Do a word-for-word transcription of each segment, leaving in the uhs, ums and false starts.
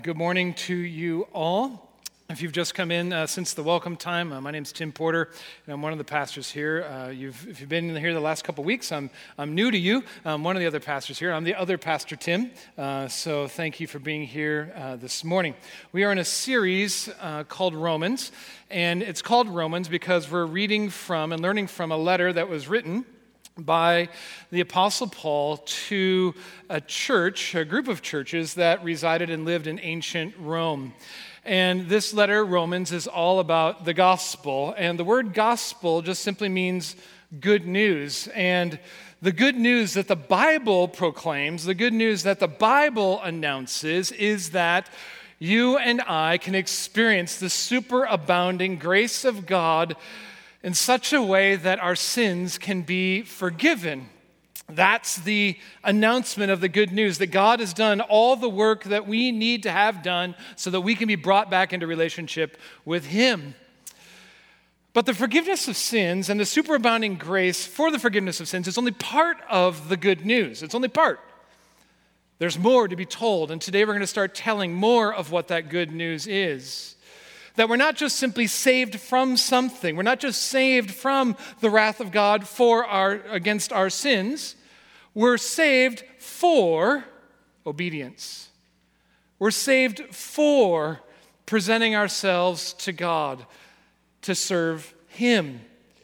Good morning to you all. If you've just come in uh, since the welcome time, uh, my name's Tim Porter, and I'm one of the pastors here. Uh, you've, if you've been here the last couple weeks, I'm I'm new to you. I'm one of the other pastors here. I'm the other Pastor Tim, uh, so thank you for being here uh, this morning. We are in a series uh, called Romans, and it's called Romans because we're reading from and learning from a letter that was written by the Apostle Paul to a church, a group of churches that resided and lived in ancient Rome. And this letter, Romans, is all about the gospel. And the word gospel just simply means good news. And the good news that the Bible proclaims, the good news that the Bible announces is that you and I can experience the superabounding grace of God in such a way that our sins can be forgiven. That's the announcement of the good news, that God has done all the work that we need to have done so that we can be brought back into relationship with Him. But the forgiveness of sins and the superabounding grace for the forgiveness of sins is only part of the good news. It's only part. There's more to be told, and today we're going to start telling more of what that good news is. That we're not just simply saved from something. We're not just saved from the wrath of God for our against our sins. We're saved for obedience. We're saved for presenting ourselves to God to serve Him.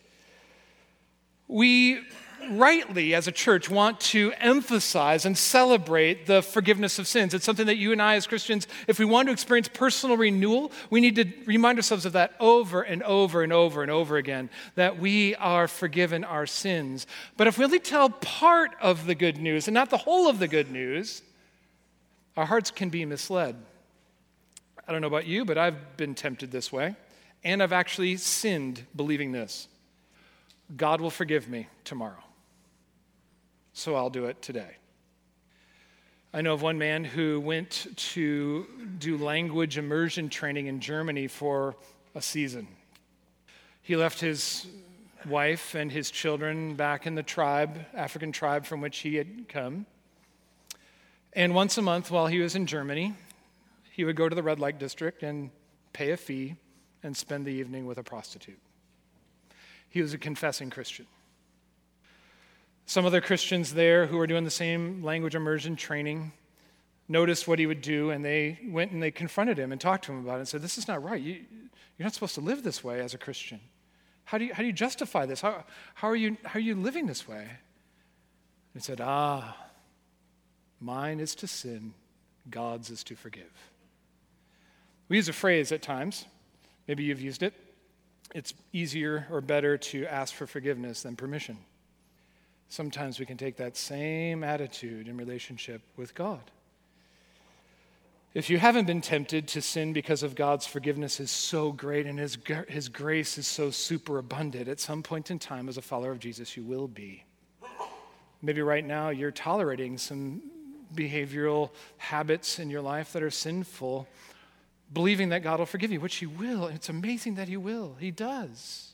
We rightly, as a church, want to emphasize and celebrate the forgiveness of sins. It's something that you and I as Christians, if we want to experience personal renewal, we need to remind ourselves of that over and over and over and over again, that we are forgiven our sins. But if we only tell part of the good news and not the whole of the good news, our hearts can be misled. I don't know about you, but I've been tempted this way, and I've actually sinned believing this. God will forgive me tomorrow, so I'll do it today. I know of one man who went to do language immersion training in Germany for a season. He left his wife and his children back in the tribe, African tribe from which he had come. And once a month while he was in Germany, he would go to the red light district and pay a fee and spend the evening with a prostitute. He was a confessing Christian. Some other Christians there who were doing the same language immersion training noticed what he would do, and they went and they confronted him and talked to him about it and said, this is not right. You, you're not supposed to live this way as a Christian. How do you, how do you justify this? How, how, are you, how are you living this way? And he said, ah, mine is to sin, God's is to forgive. We use a phrase at times. Maybe you've used it. It's easier or better to ask for forgiveness than permission. Sometimes we can take that same attitude in relationship with God. If you haven't been tempted to sin because of God's forgiveness is so great and His, His grace is so superabundant, at some point in time as a follower of Jesus, you will be. Maybe right now you're tolerating some behavioral habits in your life that are sinful, believing that God will forgive you, which He will. And it's amazing that He will. He does.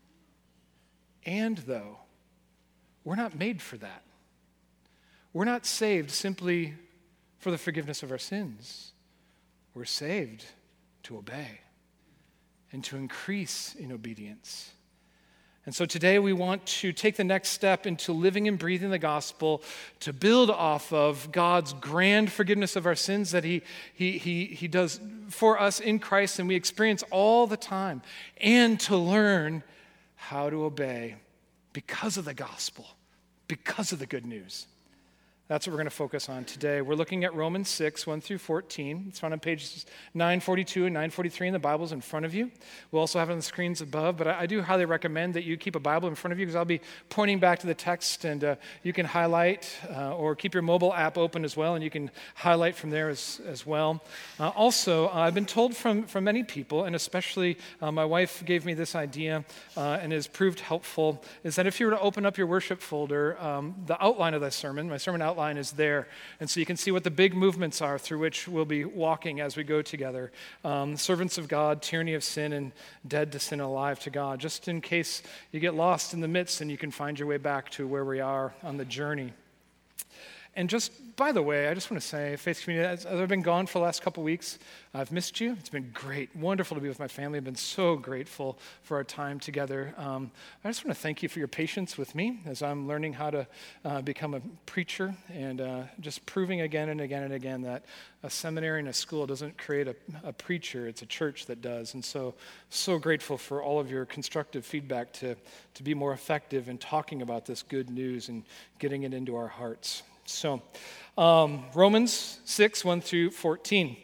And though, we're not made for that. We're not saved simply for the forgiveness of our sins. We're saved to obey and to increase in obedience. And so today we want to take the next step into living and breathing the gospel to build off of God's grand forgiveness of our sins that he, he, he, he does for us in Christ and we experience all the time, and to learn how to obey because of the gospel, because of the good news. That's what we're going to focus on today. We're looking at Romans six, one through fourteen. It's found on pages nine forty-two and nine forty-three in the Bibles in front of you. We'll also have it on the screens above, but I, I do highly recommend that you keep a Bible in front of you because I'll be pointing back to the text, and uh, you can highlight uh, or keep your mobile app open as well, and you can highlight from there as, as well. Uh, also, uh, I've been told from, from many people, and especially uh, my wife gave me this idea uh, and has proved helpful, is that if you were to open up your worship folder, um, the outline of that sermon, my sermon outline, outline is there. And so you can see what the big movements are through which we'll be walking as we go together. Um, servants of God, tyranny of sin, and dead to sin, alive to God. Just in case you get lost in the midst and you can find your way back to where we are on the journey. And just, by the way, I just want to say, Faith Community, as I've been gone for the last couple weeks, I've missed you. It's been great, wonderful to be with my family. I've been so grateful for our time together. Um, I just want to thank you for your patience with me as I'm learning how to uh, become a preacher and uh, just proving again and again and again that a seminary and a school doesn't create a, a preacher, it's a church that does. And so, so grateful for all of your constructive feedback to, to be more effective in talking about this good news and getting it into our hearts. So, um, Romans six, one through fourteen.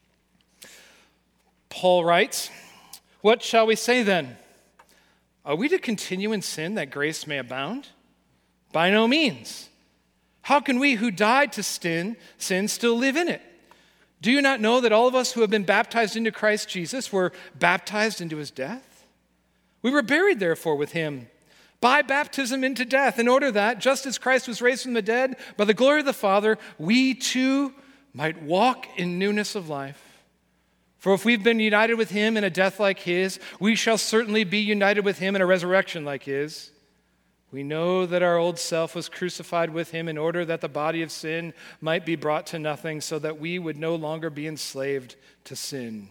Paul writes, "What shall we say then? Are we to continue in sin that grace may abound? By no means. How can we who died to sin, sin still live in it? Do you not know that all of us who have been baptized into Christ Jesus were baptized into his death? We were buried, therefore, with him by baptism into death, in order that, just as Christ was raised from the dead by the glory of the Father, we too might walk in newness of life. For if we've been united with him in a death like his, we shall certainly be united with him in a resurrection like his. We know that our old self was crucified with him in order that the body of sin might be brought to nothing, so that we would no longer be enslaved to sin.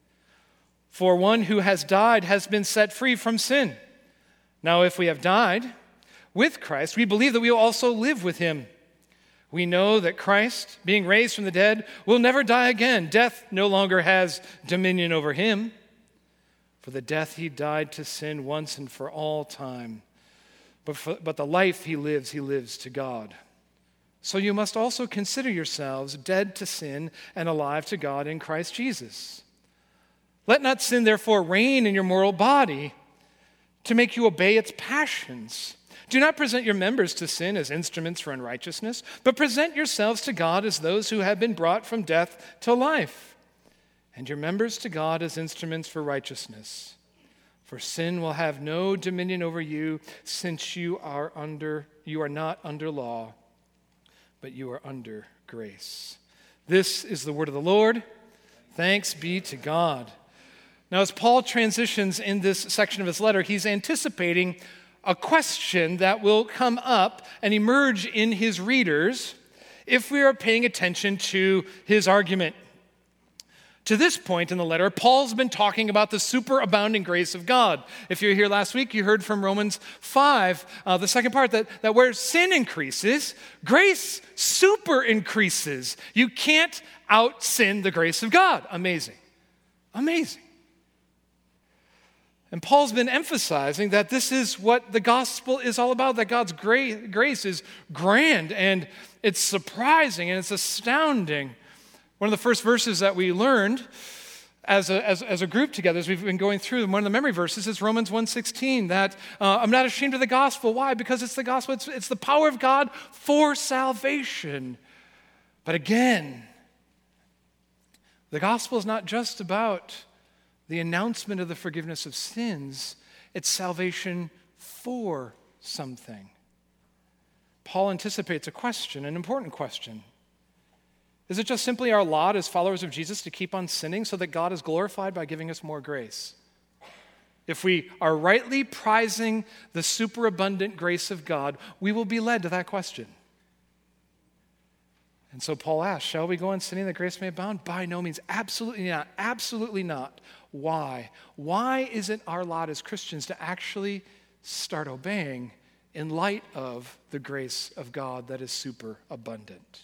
For one who has died has been set free from sin. Now, if we have died with Christ, we believe that we will also live with him. We know that Christ, being raised from the dead, will never die again. Death no longer has dominion over him. For the death he died to sin once and for all time. But, for, but the life he lives, he lives to God. So you must also consider yourselves dead to sin and alive to God in Christ Jesus. Let not sin, therefore, reign in your mortal body, to make you obey its passions. Do not present your members to sin as instruments for unrighteousness, but present yourselves to God as those who have been brought from death to life, and your members to God as instruments for righteousness. For sin will have no dominion over you, since you are under you are not under law, but you are under grace. This is the word of the Lord. Thanks be to God. Now, as Paul transitions in this section of his letter, he's anticipating a question that will come up and emerge in his readers if we are paying attention to his argument. To this point in the letter, Paul's been talking about the superabounding grace of God. If you were here last week, you heard from Romans five, uh, the second part, that, that where sin increases, grace super increases. You can't out-sin the grace of God. Amazing. Amazing. And Paul's been emphasizing that this is what the gospel is all about, that God's grace is grand and it's surprising and it's astounding. One of the first verses that we learned as a, as, as a group together, as we've been going through, one of the memory verses is Romans one sixteen, that uh, I'm not ashamed of the gospel. Why? Because it's the gospel, it's, it's the power of God for salvation. But again, the gospel is not just about the announcement of the forgiveness of sins, it's salvation for something. Paul anticipates a question, an important question. Is it just simply our lot as followers of Jesus to keep on sinning so that God is glorified by giving us more grace? If we are rightly prizing the superabundant grace of God, we will be led to that question. And so Paul asks, shall we go on sinning that grace may abound? By no means. Absolutely not. Absolutely not. Why? Why is it our lot as Christians to actually start obeying in light of the grace of God that is superabundant?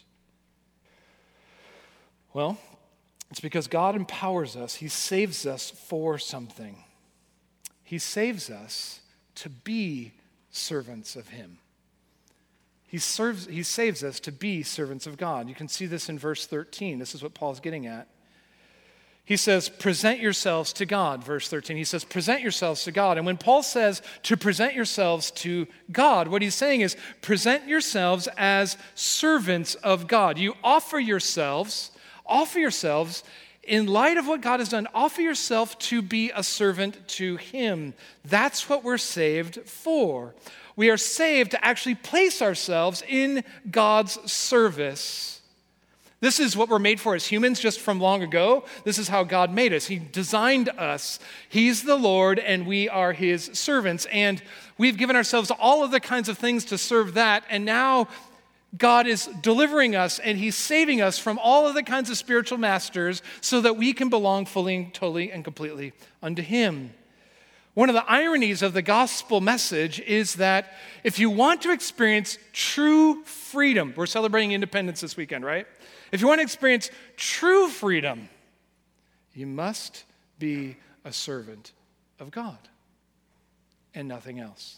Well, it's because God empowers us. He saves us for something. He saves us to be servants of him. He serves. He saves us to be servants of God. You can see this in verse thirteen. This is what Paul's getting at. He says, present yourselves to God, verse thirteen. He says, present yourselves to God. And when Paul says to present yourselves to God, what he's saying is present yourselves as servants of God. You offer yourselves, offer yourselves in light of what God has done, offer yourself to be a servant to him. That's what we're saved for. We are saved to actually place ourselves in God's service. This is what we're made for as humans just from long ago. This is how God made us. He designed us. He's the Lord and we are his servants. And we've given ourselves all of the kinds of things to serve that. And now God is delivering us and he's saving us from all of the kinds of spiritual masters so that we can belong fully and totally and completely unto him. One of the ironies of the gospel message is that if you want to experience true freedom, we're celebrating independence this weekend, right? If you want to experience true freedom, you must be a servant of God and nothing else.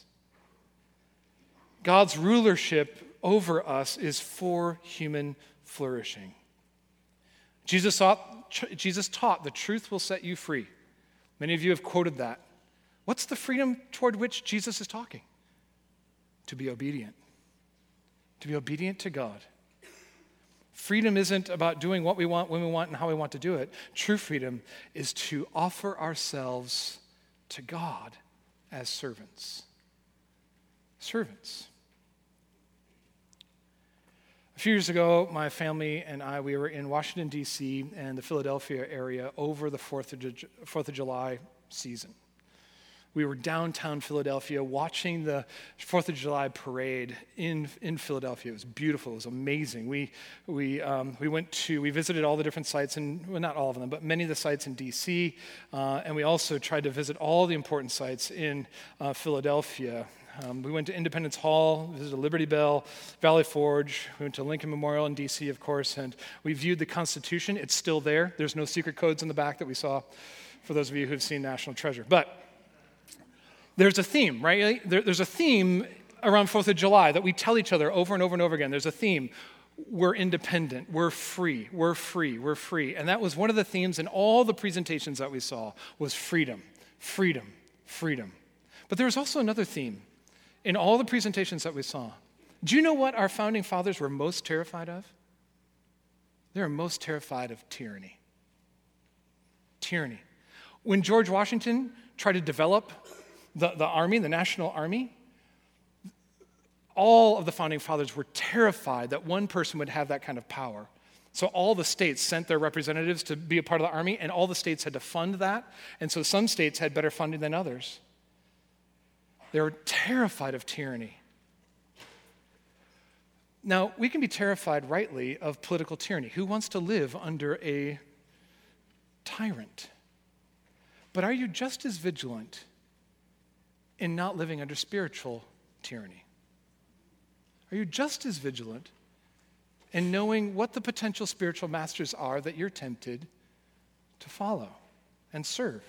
God's rulership over us is for human flourishing. Jesus taught, Jesus taught the truth will set you free. Many of you have quoted that. What's the freedom toward which Jesus is talking? To be obedient. To be obedient to God. Freedom isn't about doing what we want, when we want, and how we want to do it. True freedom is to offer ourselves to God as servants. Servants. A few years ago, my family and I, we were in Washington, D C and the Philadelphia area over the fourth of July season. We were downtown Philadelphia watching the fourth of July parade in, in Philadelphia. It was beautiful. It was amazing. We we um, we went to, we visited all the different sites, and well, not all of them, but many of the sites in D C, uh, and we also tried to visit all the important sites in uh, Philadelphia. Um, we went to Independence Hall, visited Liberty Bell, Valley Forge. We went to Lincoln Memorial in D C, of course, and we viewed the Constitution. It's still there. There's no secret codes in the back that we saw, for those of you who've seen National Treasure. But there's a theme, right? There, there's a theme around fourth of July that we tell each other over and over and over again. There's a theme. We're independent. We're free. We're free. We're free. And that was one of the themes in all the presentations that we saw was freedom, freedom, freedom. But there was also another theme in all the presentations that we saw. Do you know what our founding fathers were most terrified of? They were most terrified of tyranny. Tyranny. When George Washington tried to develop The, the army, the national army, all of the founding fathers were terrified that one person would have that kind of power. So all the states sent their representatives to be a part of the army, and all the states had to fund that. And so some states had better funding than others. They were terrified of tyranny. Now, we can be terrified rightly of political tyranny. Who wants to live under a tyrant? But are you just as vigilant in not living under spiritual tyranny? Are you just as vigilant in knowing what the potential spiritual masters are that you're tempted to follow and serve?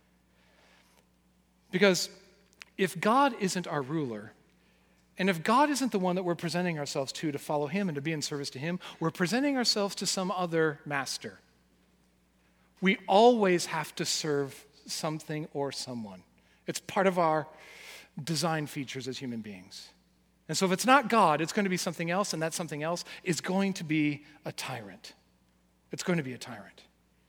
Because if God isn't our ruler, and if God isn't the one that we're presenting ourselves to to follow him and to be in service to him, we're presenting ourselves to some other master. We always have to serve something or someone. It's part of our design features as human beings. And so if it's not God, it's going to be something else, and that something else is going to be a tyrant. It's going to be a tyrant.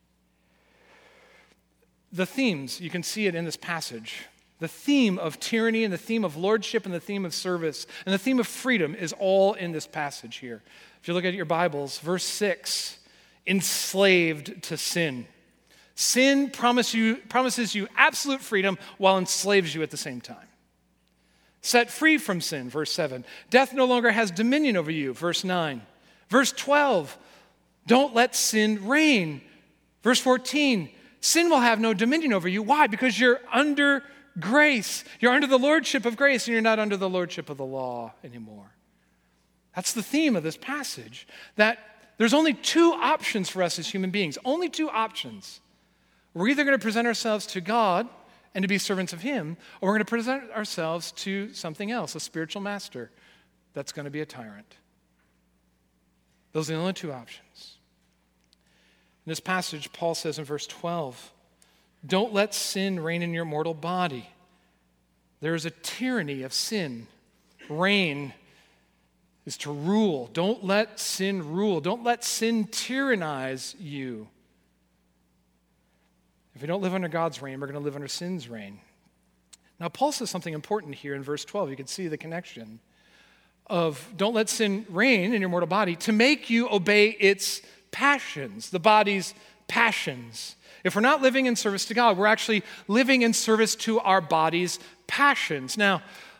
The themes, you can see it in this passage. The theme of tyranny and the theme of lordship and the theme of service and the theme of freedom is all in this passage here. If you look at your Bibles, verse six, enslaved to sin. Sin promise you, promises you absolute freedom while enslaves you at the same time. Set free from sin, verse seven. Death no longer has dominion over you, verse nine. Verse twelve, don't let sin reign. Verse fourteen, sin will have no dominion over you. Why? Because you're under grace. You're under the lordship of grace, and you're not under the lordship of the law anymore. That's the theme of this passage, that there's only two options for us as human beings, only two options. We're either going to present ourselves to God and to be servants of him, or we're going to present ourselves to something else, a spiritual master that's going to be a tyrant. Those are the only two options. In this passage, Paul says in verse twelve, don't let sin reign in your mortal body. There is a tyranny of sin. Reign is to rule. Don't let sin rule. Don't let sin tyrannize you. If we don't live under God's reign, we're going to live under sin's reign. Now, Paul says something important here in verse twelve. You can see the connection of don't let sin reign in your mortal body to make you obey its passions, the body's passions. If we're not living in service to God, we're actually living in service to our body's passions. Now,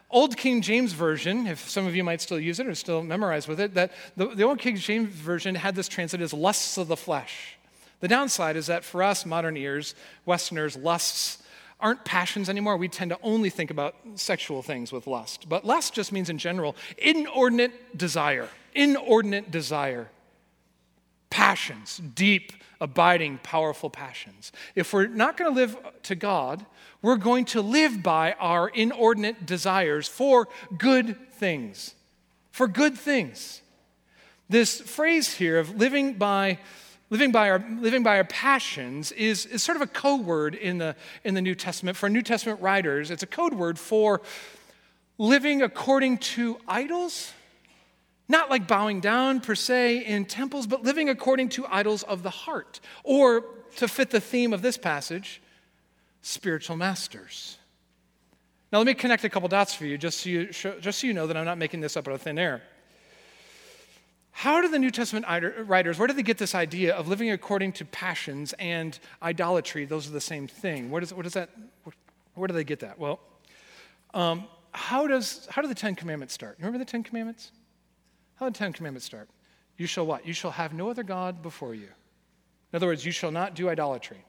Old King James Version, if some of you might still use it or still memorize with it, that the, the Old King James Version had this translated as lusts of the flesh. The downside is that for us, modern ears, Westerners, lusts aren't passions anymore. We tend to only think about sexual things with lust. But lust just means in general, inordinate desire, inordinate desire. Passions, deep, abiding, powerful passions. If we're not going to live to God, we're going to live by our inordinate desires for good things. For good things. This phrase here of living by living by our living by our passions is, is sort of a code word in the in the New Testament. For New Testament writers, it's a code word for living according to idols. Not like bowing down per se in temples, but living according to idols of the heart. Or, to fit the theme of this passage, spiritual masters. Now let me connect a couple dots for you, just so you, just so you know that I'm not making this up out of thin air. How do the New Testament writers, where do they get this idea of living according to passions and idolatry? Those are the same thing. Where does, where does that, where, where do they get that? Well, um, how does how do the Ten Commandments start? Remember the Ten Commandments? How do the Ten Commandments start? You shall what? You shall have no other God before you. In other words, you shall not do idolatry.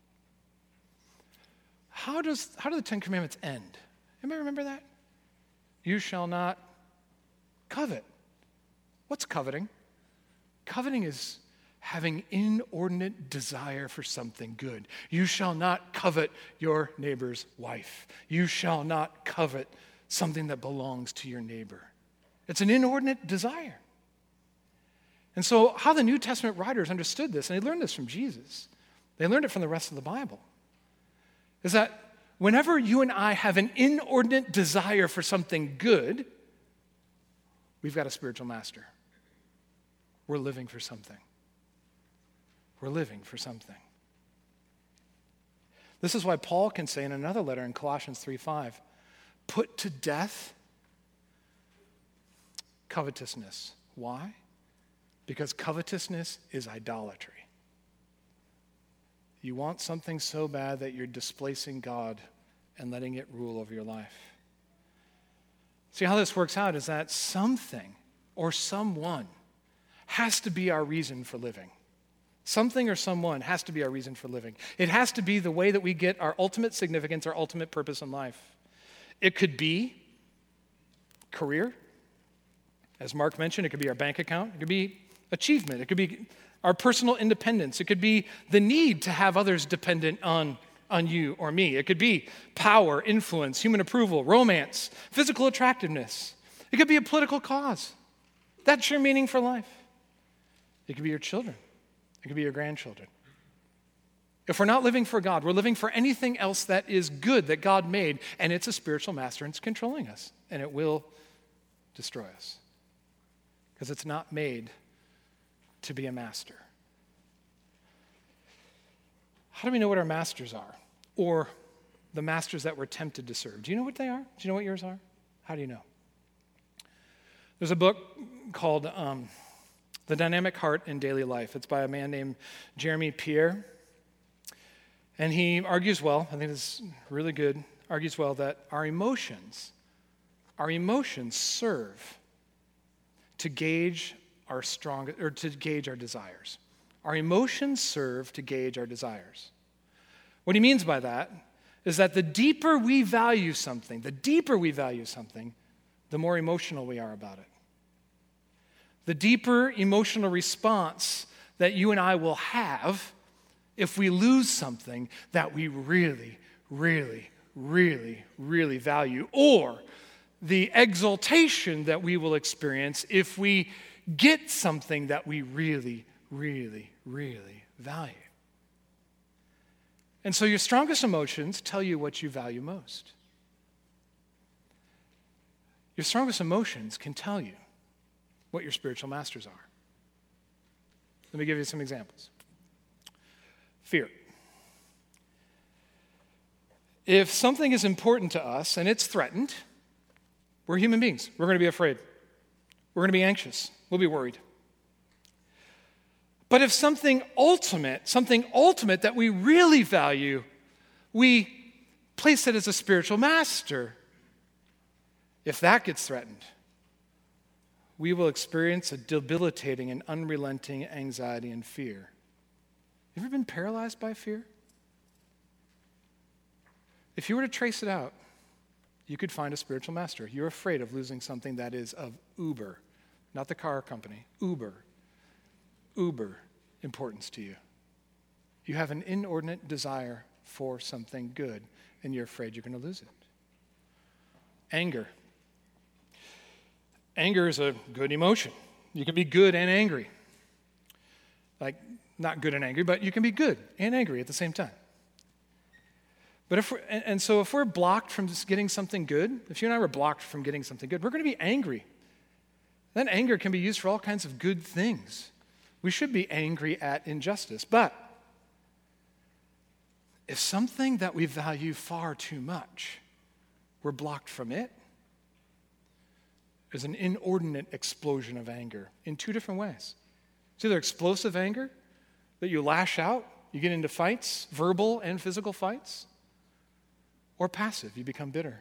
How does how do the Ten Commandments end? Anybody remember that? You shall not covet. What's coveting? Coveting is having inordinate desire for something good. You shall not covet your neighbor's wife. You shall not covet something that belongs to your neighbor. It's an inordinate desire. And so how the New Testament writers understood this, and they learned this from Jesus, they learned it from the rest of the Bible, is that whenever you and I have an inordinate desire for something good, we've got a spiritual master. We're living for something. We're living for something. This is why Paul can say in another letter in Colossians three five, put to death covetousness. Why? Because covetousness is idolatry. You want something so bad that you're displacing God and letting it rule over your life. See, how this works out is that something or someone has to be our reason for living. Something or someone has to be our reason for living. It has to be the way that we get our ultimate significance, our ultimate purpose in life. It could be career. As Mark mentioned, it could be our bank account. It could be achievement. It could be our personal independence. It could be the need to have others dependent on, on you or me. It could be power, influence, human approval, romance, physical attractiveness. It could be a political cause. That's your meaning for life. It could be your children. It could be your grandchildren. If we're not living for God, we're living for anything else that is good that God made, and it's a spiritual master and it's controlling us, and it will destroy us. Because it's not made to be a master. How do we know what our masters are? Or the masters that we're tempted to serve? Do you know what they are? Do you know what yours are? How do you know? There's a book called um, The Dynamic Heart in Daily Life. It's by a man named Jeremy Pierre. And he argues well, I think it's really good, argues well that our emotions, our emotions serve to gauge our strong, or to gauge our desires. Our emotions serve to gauge our desires. What he means by that is that the deeper we value something, the deeper we value something, the more emotional we are about it. The deeper emotional response that you and I will have if we lose something that we really, really, really, really value, or the exaltation that we will experience if we get something that we really, really, really value. And so your strongest emotions tell you what you value most. Your strongest emotions can tell you what your spiritual masters are. Let me give you some examples. Fear. If something is important to us and it's threatened, we're human beings. We're going to be afraid. We're going to be anxious. We'll be worried. But if something ultimate, something ultimate that we really value, we place it as a spiritual master, if that gets threatened, we will experience a debilitating and unrelenting anxiety and fear. You ever been paralyzed by fear? If you were to trace it out, you could find a spiritual master. You're afraid of losing something that is of uber, not the car company, uber, uber importance to you. You have an inordinate desire for something good, and you're afraid you're going to lose it. Anger. Anger is a good emotion. You can be good and angry. Like, not good and angry, but you can be good and angry at the same time. But if we're, and, and so if we're blocked from just getting something good, if you and I were blocked from getting something good, we're going to be angry. Then anger can be used for all kinds of good things. We should be angry at injustice. But if something that we value far too much, we're blocked from it, there's an inordinate explosion of anger in two different ways. It's either explosive anger, that you lash out, you get into fights, verbal and physical fights, or passive, you become bitter.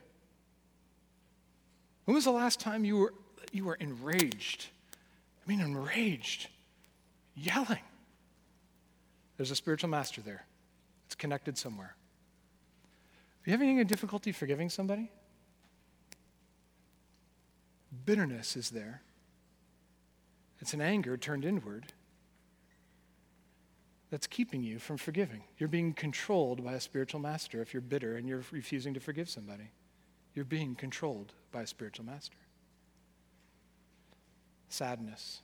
When was the last time you were you were enraged? I mean, enraged, yelling. There's a spiritual master there. It's connected somewhere. Are you having any difficulty forgiving somebody? Bitterness is there. It's an anger turned inward that's keeping you from forgiving. You're being controlled by a spiritual master if you're bitter and you're refusing to forgive somebody. You're being controlled by a spiritual master. Sadness.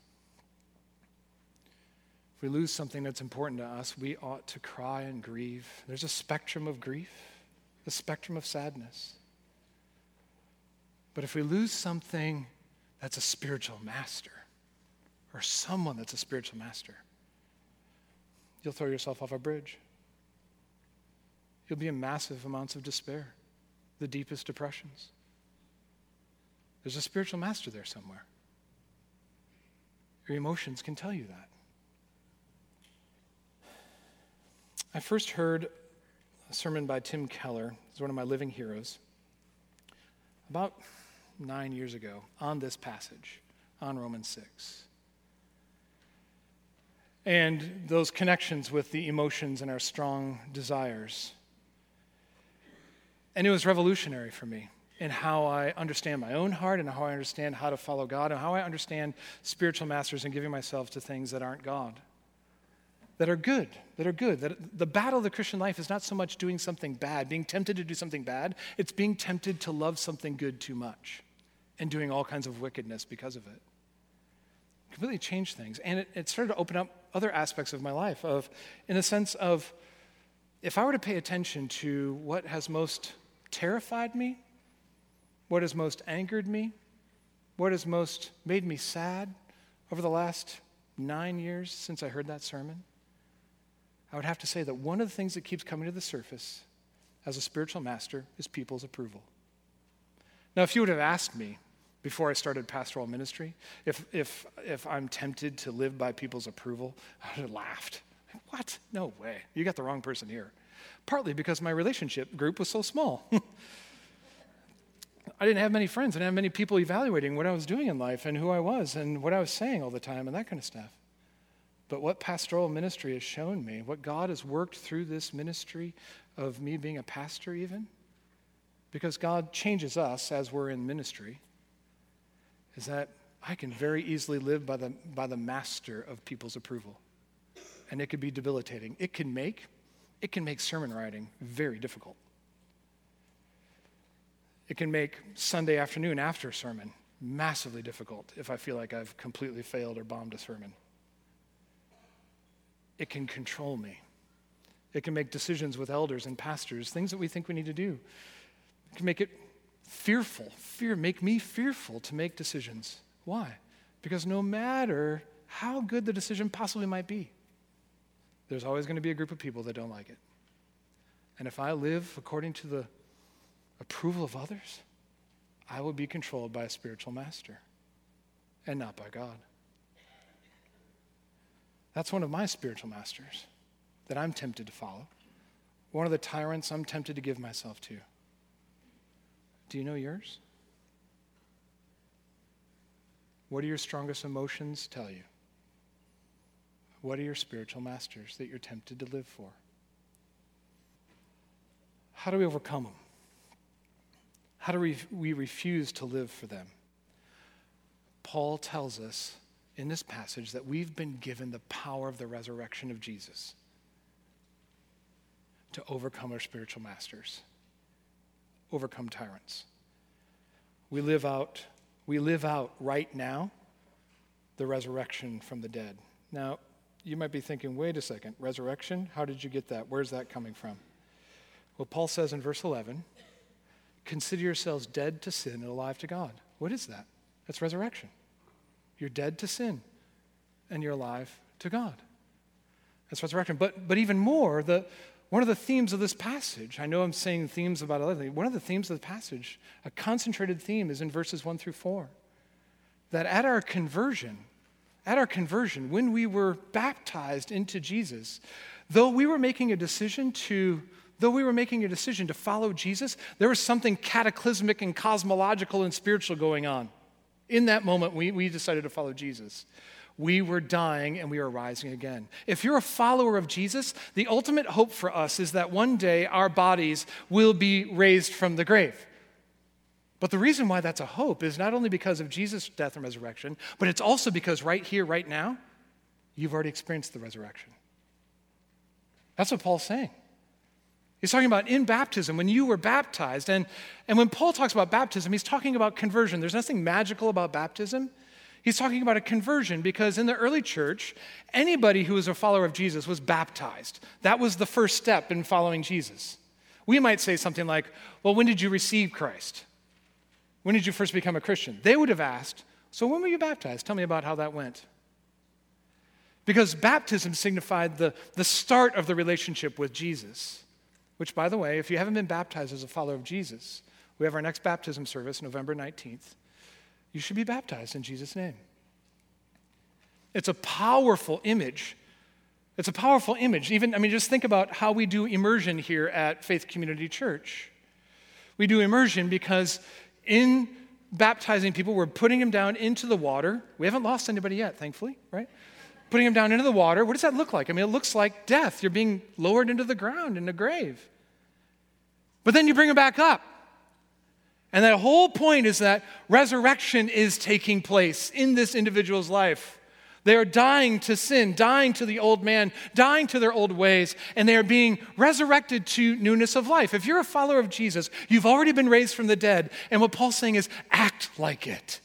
If we lose something that's important to us, we ought to cry and grieve. There's a spectrum of grief, a spectrum of sadness. But if we lose something that's a spiritual master, or someone that's a spiritual master, you'll throw yourself off a bridge. You'll be in massive amounts of despair, the deepest depressions. There's a spiritual master there somewhere. Your emotions can tell you that. I first heard a sermon by Tim Keller. He's one of my living heroes. About nine years ago on this passage, on Romans six. And those connections with the emotions and our strong desires. And it was revolutionary for me in how I understand my own heart and how I understand how to follow God and how I understand spiritual masters and giving myself to things that aren't God, that are good, that are good. That the battle of the Christian life is not so much doing something bad, being tempted to do something bad. It's being tempted to love something good too much and doing all kinds of wickedness because of it. Completely changed things. And it, it started to open up other aspects of my life, of, in a sense of, if I were to pay attention to what has most terrified me, what has most angered me, what has most made me sad over the last nine years since I heard that sermon, I would have to say that one of the things that keeps coming to the surface as a spiritual master is people's approval. Now, if you would have asked me before I started pastoral ministry, if if if I'm tempted to live by people's approval, I would have laughed. What? No way. You got the wrong person here. Partly because my relationship group was so small. I didn't have many friends. I didn't have many people evaluating what I was doing in life and who I was and what I was saying all the time and that kind of stuff. But what pastoral ministry has shown me, what God has worked through this ministry of me being a pastor even, because God changes us as we're in ministry, is that I can very easily live by the, by the master of people's approval. And it could be debilitating. It can make, it can make sermon writing very difficult. It can make Sunday afternoon after sermon massively difficult if I feel like I've completely failed or bombed a sermon. It can control me. It can make decisions with elders and pastors, things that we think we need to do. It can make it fearful, fear, make me fearful to make decisions. Why? Because no matter how good the decision possibly might be, there's always going to be a group of people that don't like it. And if I live according to the approval of others, I will be controlled by a spiritual master and not by God. That's one of my spiritual masters that I'm tempted to follow. One of the tyrants I'm tempted to give myself to. Do you know yours? What do your strongest emotions tell you? What are your spiritual masters that you're tempted to live for? How do we overcome them? How do we, we refuse to live for them? Paul tells us in this passage that we've been given the power of the resurrection of Jesus to overcome our spiritual masters, overcome tyrants. We live out, we live out right now the resurrection from the dead. Now, you might be thinking, wait a second, resurrection? How did you get that? Where's that coming from? Well, Paul says in verse eleven, consider yourselves dead to sin and alive to God. What is that? That's resurrection. You're dead to sin and you're alive to God. That's resurrection. But but even more, the one of the themes of this passage, I know I'm saying themes about other things, one of the themes of the passage, a concentrated theme, is in verses one through four. That at our conversion, at our conversion, when we were baptized into Jesus, though we were making a decision to Though we were making a decision to follow Jesus, there was something cataclysmic and cosmological and spiritual going on. In that moment, we, we decided to follow Jesus. We were dying and we were rising again. If you're a follower of Jesus, the ultimate hope for us is that one day our bodies will be raised from the grave. But the reason why that's a hope is not only because of Jesus' death and resurrection, but it's also because right here, right now, you've already experienced the resurrection. That's what Paul's saying. He's talking about in baptism, when you were baptized. And, and when Paul talks about baptism, he's talking about conversion. There's nothing magical about baptism. He's talking about a conversion because in the early church, anybody who was a follower of Jesus was baptized. That was the first step in following Jesus. We might say something like, well, when did you receive Christ? When did you first become a Christian? They would have asked, so when were you baptized? Tell me about how that went. Because baptism signified the, the start of the relationship with Jesus. Which, by the way, if you haven't been baptized as a follower of Jesus, we have our next baptism service, November nineteenth. You should be baptized in Jesus' name. It's a powerful image. It's a powerful image. Even, I mean, just think about how we do immersion here at Faith Community Church. We do immersion because in baptizing people, we're putting them down into the water. We haven't lost anybody yet, thankfully, right? Putting them down into the water. What does that look like? I mean, it looks like death. You're being lowered into the ground in a grave. But then you bring them back up. And that whole point is that resurrection is taking place in this individual's life. They are dying to sin, dying to the old man, dying to their old ways, and they are being resurrected to newness of life. If you're a follower of Jesus, you've already been raised from the dead. And what Paul's saying is, act like it.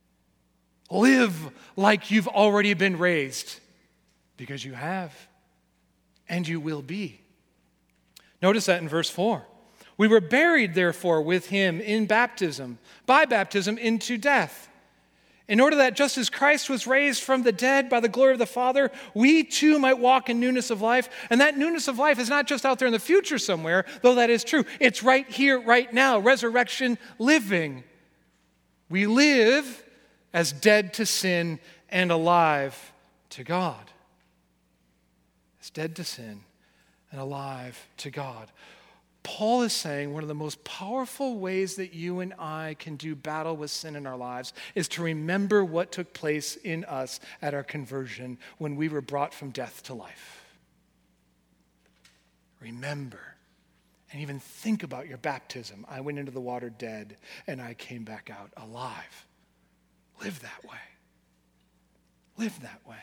Live like you've already been raised, because you have, and you will be. Notice that in verse four. We were buried, therefore, with him in baptism, by baptism into death, in order that just as Christ was raised from the dead by the glory of the Father, we too might walk in newness of life. And that newness of life is not just out there in the future somewhere, though that is true. It's right here, right now, resurrection living. We live as dead to sin and alive to God. As dead to sin and alive to God. Paul is saying one of the most powerful ways that you and I can do battle with sin in our lives is to remember what took place in us at our conversion when we were brought from death to life. Remember. And even think about your baptism. I went into the water dead and I came back out alive. Live that way. Live that way.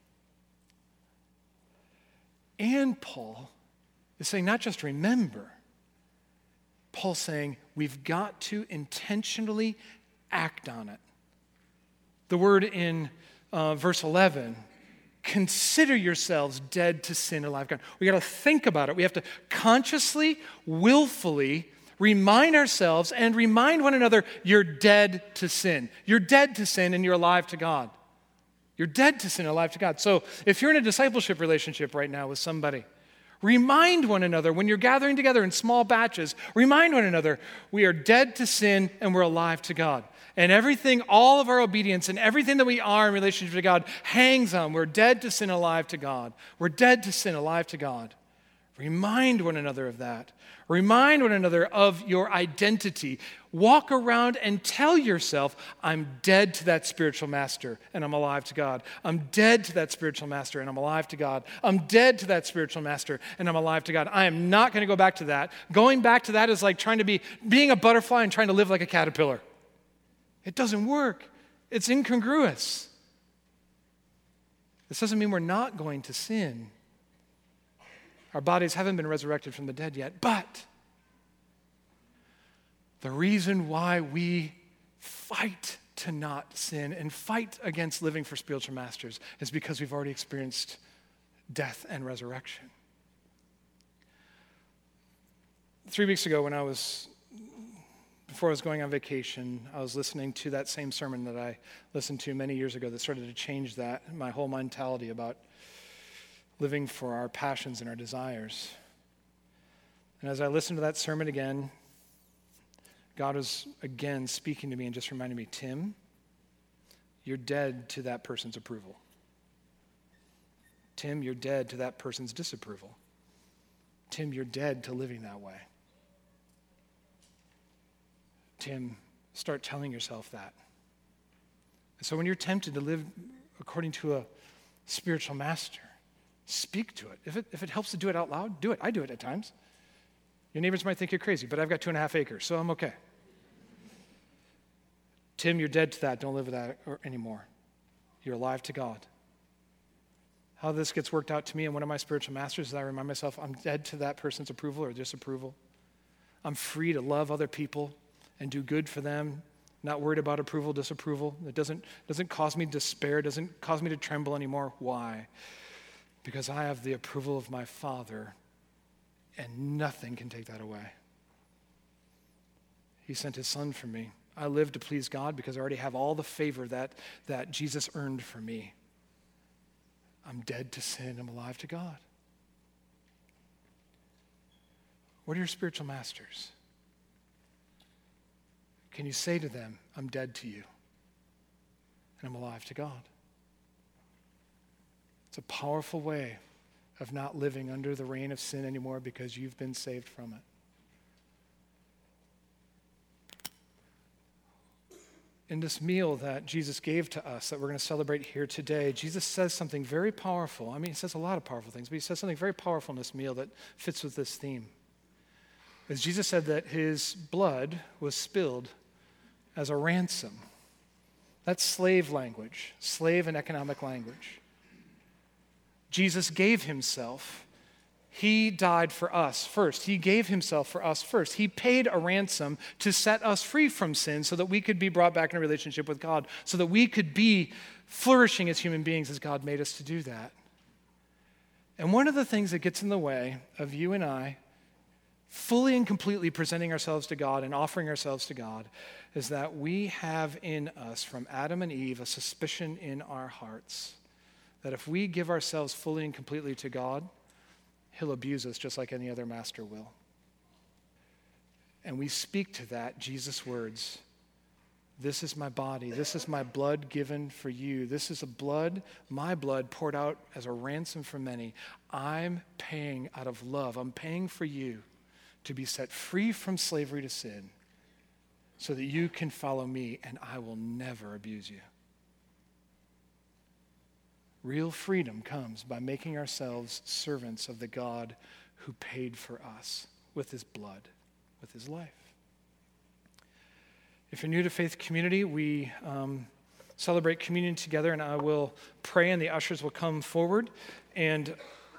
And Paul is saying not just remember. Paul's saying we've got to intentionally act on it. The word in uh, verse eleven, consider yourselves dead to sin, alive to God. We got to think about it. We have to consciously, willfully remind ourselves and remind one another, you're dead to sin. You're dead to sin and you're alive to God. You're dead to sin and alive to God. So if you're in a discipleship relationship right now with somebody, remind one another when you're gathering together in small batches, remind one another, we are dead to sin and we're alive to God. And everything, all of our obedience and everything that we are in relationship to God hangs on, we're dead to sin, alive to God. We're dead to sin, alive to God. Remind one another of that. Remind one another of your identity. Walk around and tell yourself, I'm dead to that spiritual master and I'm alive to God. I'm dead to that spiritual master and I'm alive to God. I'm dead to that spiritual master and I'm alive to God. I am not going to go back to that. Going back to that is like trying to be, being a butterfly and trying to live like a caterpillar. It doesn't work. It's incongruous. This doesn't mean we're not going to sin. Our bodies haven't been resurrected from the dead yet, but the reason why we fight to not sin and fight against living for spiritual masters is because we've already experienced death and resurrection. Three weeks ago when I was, before I was going on vacation, I was listening to that same sermon that I listened to many years ago that started to change that, my whole mentality about living for our passions and our desires. And as I listened to that sermon again, God was again speaking to me and just reminding me, Tim, you're dead to that person's approval. Tim, you're dead to that person's disapproval. Tim, you're dead to living that way. Tim, start telling yourself that. And so when you're tempted to live according to a spiritual master, speak to it. If it if it helps to do it out loud, do it. I do it at times. Your neighbors might think you're crazy, but I've got two and a half acres, so I'm okay. Tim, you're dead to that. Don't live with that anymore. You're alive to God. How this gets worked out to me and one of my spiritual masters is I remind myself I'm dead to that person's approval or disapproval. I'm free to love other people and do good for them, not worried about approval, disapproval. It doesn't, doesn't cause me despair, doesn't cause me to tremble anymore. Why? Because I have the approval of my Father, and nothing can take that away. He sent his Son for me. I live to please God because I already have all the favor that, that Jesus earned for me. I'm dead to sin. I'm alive to God. What are your spiritual masters? Can you say to them, I'm dead to you, and I'm alive to God? It's a powerful way of not living under the reign of sin anymore because you've been saved from it. In this meal that Jesus gave to us that we're going to celebrate here today, Jesus says something very powerful. I mean, he says a lot of powerful things, but he says something very powerful in this meal that fits with this theme. As Jesus said that his blood was spilled as a ransom. That's slave language, slave and economic language. Jesus gave himself. He died for us first. He gave himself for us first. He paid a ransom to set us free from sin so that we could be brought back in a relationship with God, so that we could be flourishing as human beings as God made us to do that. And one of the things that gets in the way of you and I fully and completely presenting ourselves to God and offering ourselves to God is that we have in us, from Adam and Eve, a suspicion in our hearts that if we give ourselves fully and completely to God, he'll abuse us just like any other master will. And we speak to that, Jesus' words, this is my body, this is my blood given for you, this is a blood, my blood poured out as a ransom for many. I'm paying out of love, I'm paying for you to be set free from slavery to sin so that you can follow me and I will never abuse you. Real freedom comes by making ourselves servants of the God who paid for us with his blood, with his life. If you're new to Faith Community, we um, celebrate communion together, and I will pray and the ushers will come forward, and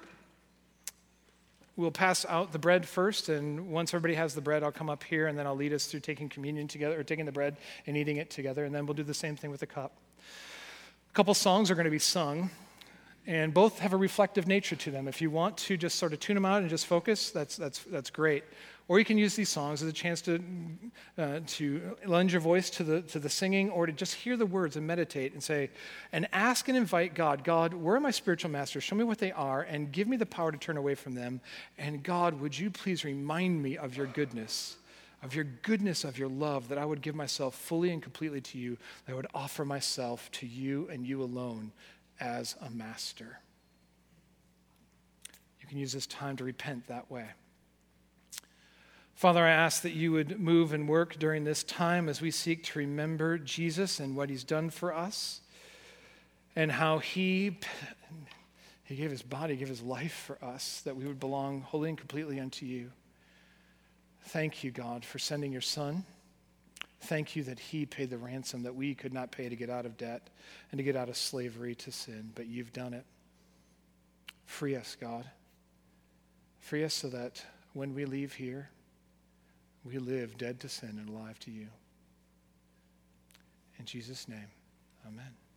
we'll pass out the bread first, and once everybody has the bread, I'll come up here, and then I'll lead us through taking communion together, or taking the bread and eating it together, and then we'll do the same thing with the cup. A couple songs are going to be sung, and both have a reflective nature to them. If you want to just sort of tune them out and just focus, that's that's that's great. Or you can use these songs as a chance to uh, to lend your voice to the to the singing, or to just hear the words and meditate and say, and ask and invite God, God, where are my spiritual masters? Show me what they are and give me the power to turn away from them. And God, would you please remind me of your goodness, of your goodness, of your love, that I would give myself fully and completely to you, that I would offer myself to you and you alone as a master. You can use this time to repent that way. Father, I ask that you would move and work during this time as we seek to remember Jesus and what he's done for us and how he, he gave his body, gave his life for us, that we would belong wholly and completely unto you. Thank you, God, for sending your son. Thank you that he paid the ransom that we could not pay to get out of debt and to get out of slavery to sin, but you've done it. Free us, God. Free us so that when we leave here, we live dead to sin and alive to you. In Jesus' name, amen.